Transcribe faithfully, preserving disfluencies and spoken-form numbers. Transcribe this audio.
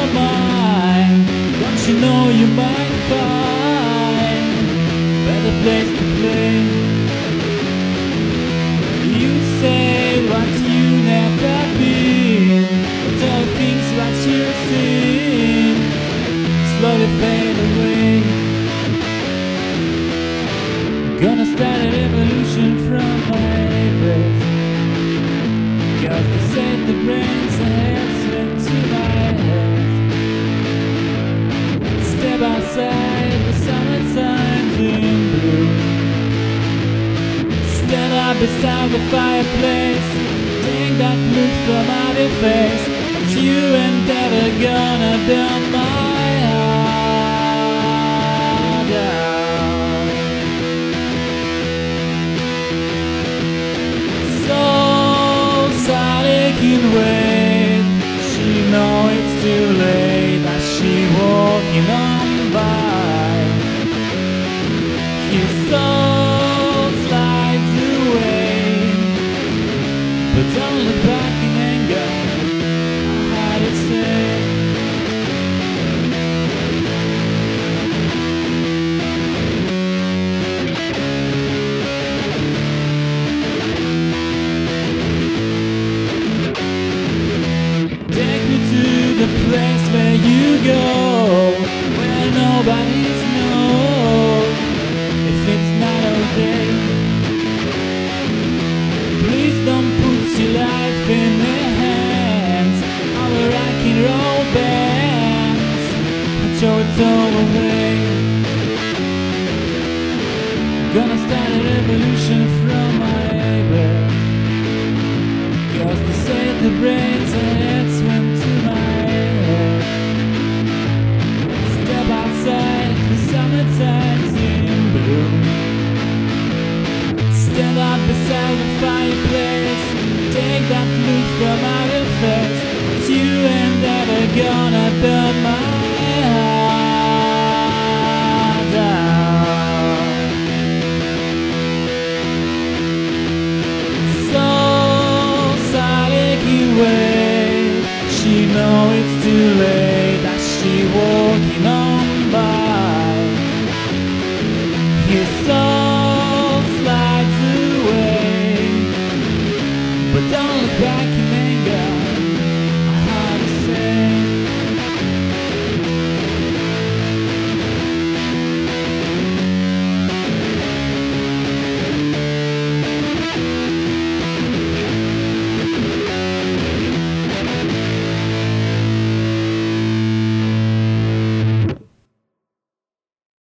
your mind. Don't you know you might find better place to play? You say what you never been, but all things what you've seen slowly fade away. Gonna start a revolution from my breath, 'cause they said the brains ahead went to my head. Step outside, the summertime's in blue. Stand up beside the fireplace, take that look from out your face. But you ain't ever gonna burn my heart out. So silent can wait, she know it's too late as she walking on by. His soul slides away, but don't look back in anger, I had to say. Take me to the place where you go, where nobody's know if it's not okay. Please don't put your life in their hands, our rock and roll bands, and throw it all away. Gonna start a revolution from my breath, 'cause they say the brains and heads went to my head. Step outside, the summertime's in bloom. Stand up beside the fireplace, take that look from out your face. But you ain't ever gonna burn